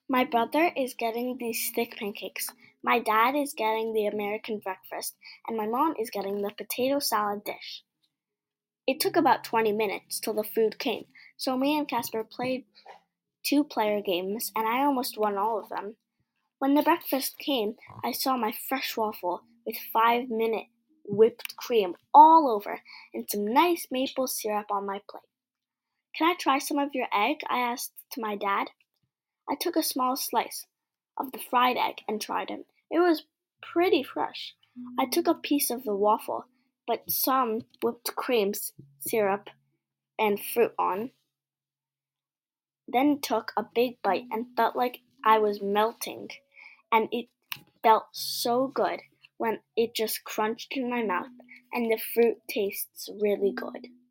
My brother is getting these thick pancakes, my dad is getting the American breakfast, and my mom is getting the potato salad dish. It took about 20 minutes till the food came, so me and Casper played two-player games, and I almost won all of them. When the breakfast came, I saw my fresh waffle with 5-minute whipped cream all over and some nice maple syrup on my plate. Can I try some of your egg? I asked to my dad. I took a small slice of the fried egg and tried it. It was pretty fresh. I took a piece of the waffle, but some whipped cream, syrup, and fruit on, then took a big bite and felt like I was melting, and it felt so good when it just crunched in my mouth, and the fruit tastes really good.